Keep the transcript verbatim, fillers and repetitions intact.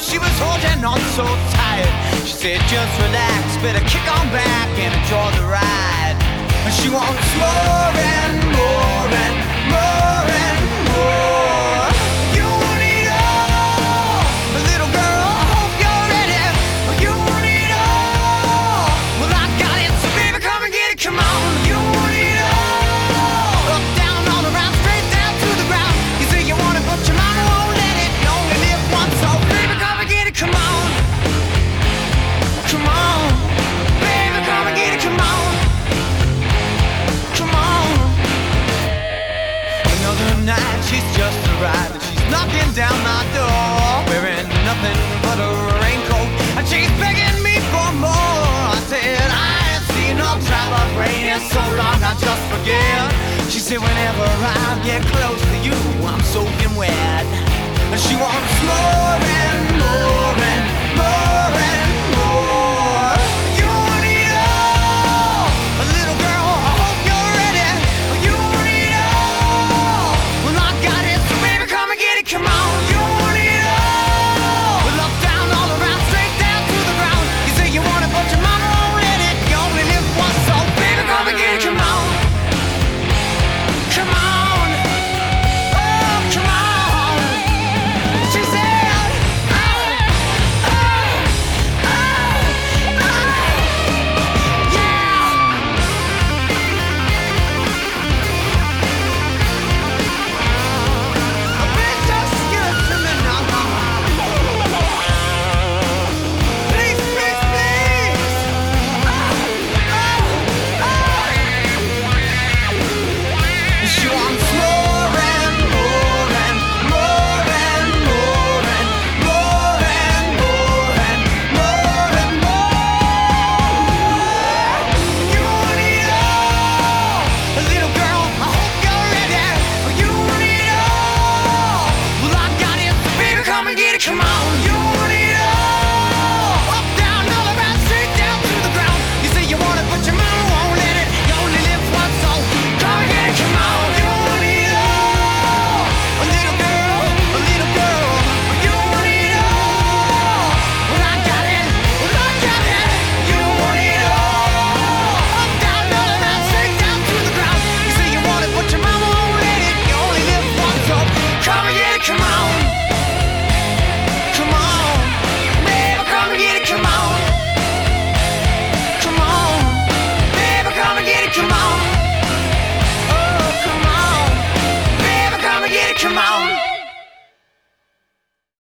she was holding on so tight. She said, just relax, better kick on back and enjoy the ride. And she wants more and more and more and more. You want it all, little girl, I hope you're ready. You want it all, well I got it, so baby come and get it, come on. You want it all, up, down, all around, straight down to the ground. You say you want it, but your mama won't let it. You only live once, so baby come and get it, come on. Come on, baby come and get it, come on. Come on. Another night she's just arrived and she's knocking down my door, wearing nothing but a raincoat, and she's begging me for more. I said I ain't seen no drop of rain in so long I just forget. She said whenever I get close to you I'm soaking wet. And she wants more and more and more and more. You want it all, little girl, I hope you're ready. You want it all, well I got it, so baby come and get it, come on. You want it all, well up, down, all around, straight down to the ground. You say you want it, but your mama won't let it. You only live once, so baby come and get it, come on. Come on, oh come on. She said, oh, oh, oh, oh, yeah. A bitch just give it to me now. Please, please, please. Oh, oh, oh. She wants more and more and more and more and more and more and more and more. You want it all, little girl, I hope you're ready. You want it all, well I got it, so baby come and get it, come on. You want it all, up, down, all around, straight down to the ground. You say you want it, but your mama won't let it. You only live once, so come and get it, come on. You want it all, a little girl, a little girl. You want it all, well I got it, well I got it. You want it all, up, down, all around, straight down to the ground. You say you want it, but your mama won't let it. You only live once, so come and get it, come on.